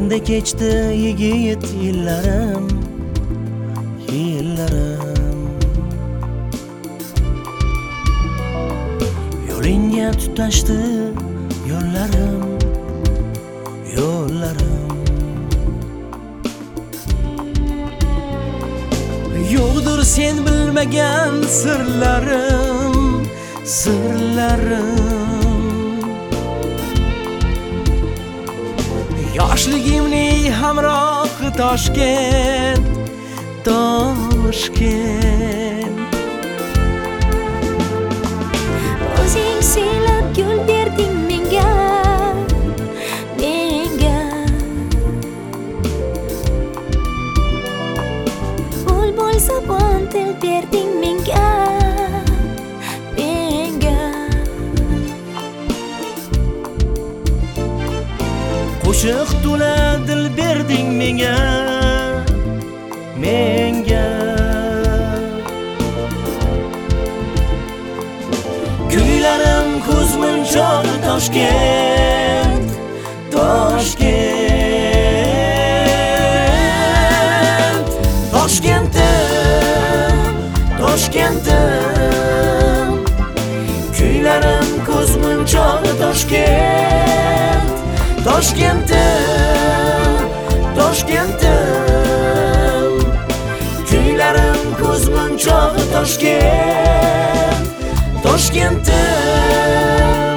Sende kechdi yigit yillarim Yo'lingga tutashdi yo'llarim Yo'qdir sen bilmagan sirlarim Yoshligimning hamrohi Toshkent O'zing siylab gul berding menga Bulbul zabon til berding menga Qo'shiq to'la dil berding menga Kuylarim ko'zmunchoq Toshkent Toshkentim Kuylarim ko'zmunchoq Toshkentim Kuylarim ko'zmunchoq Toshkentim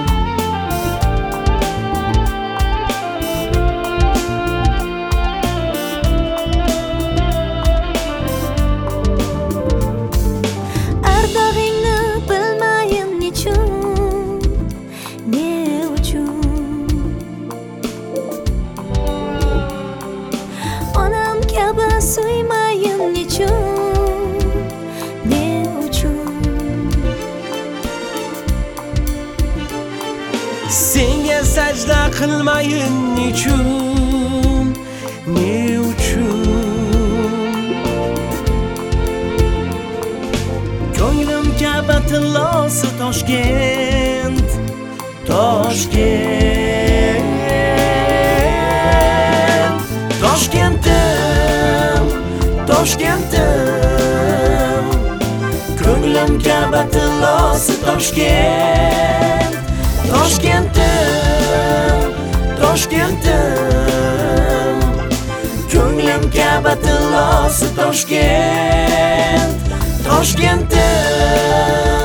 Ardog'ingni bilmayin nechun ne uchun Onam kabi suymayin nechun ne uchun Senga sajda qilmayin nechun Ko'nglim kabi tillosi Toshkentim Ko'nglim kabi tillosi Toshkentim Ko'nglim kabi tillosi Toshkentim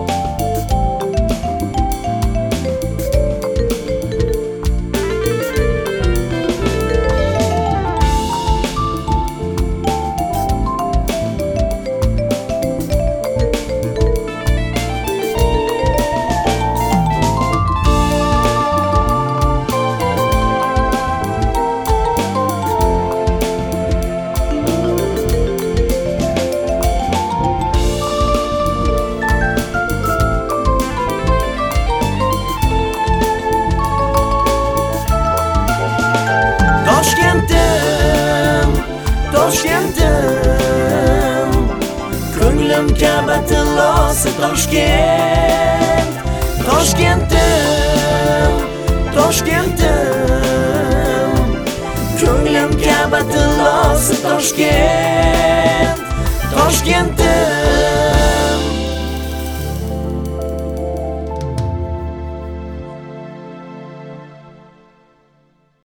Toshkentim Ko'nglim kabi tillosi Toshkentim Ko'nglim kabi tillosi Toshkentim